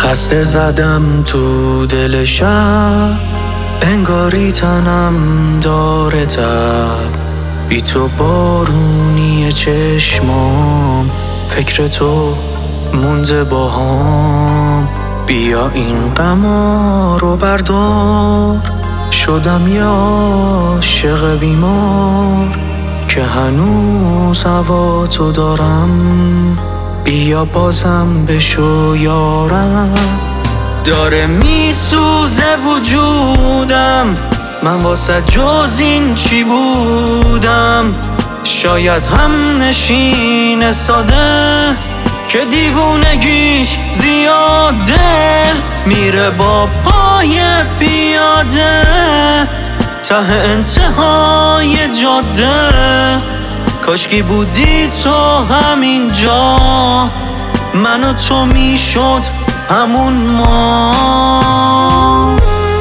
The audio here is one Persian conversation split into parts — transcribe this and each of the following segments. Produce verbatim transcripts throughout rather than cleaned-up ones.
خسته زدم تو دل شب، انگاری تنم داره تب. بی تو بارونی چشمام، فکر تو مونده باهام. بیا این غما رو بردار، شدم یه عاشق بیمار که هنوز هوا تو دارم. بیا بازم بشو یارم، داره میسوزه وجودم. من واسه جز این چی بودم؟ شاید هم نشین ساده که دیوونگیش زیاده، میره با پای پیاده ته انتهای جاده. کاشکی بودی تو همینجا، من و تو میشد همون ما.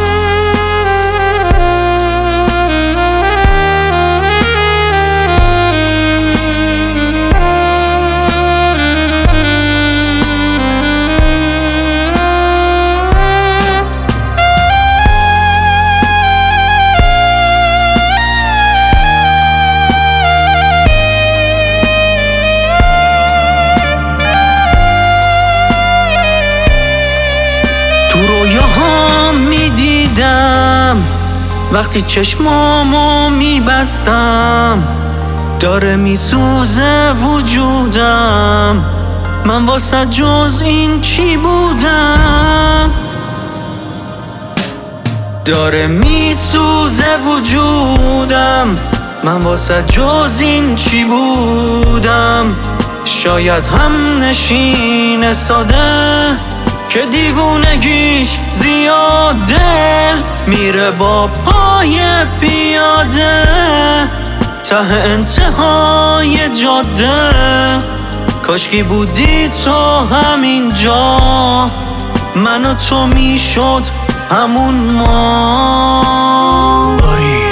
وقتی چشمامو میبستم، داره میسوزه وجودم. من واسه جز این چی بودم؟ داره میسوزه وجودم. من واسه جز این چی بودم؟ شاید هم نشین ساده که دیوونگیش زیاده، میره با پای پیاده ته انتهای جاده. کاشکی بودی تو همینجا، من و تو میشد همون ما.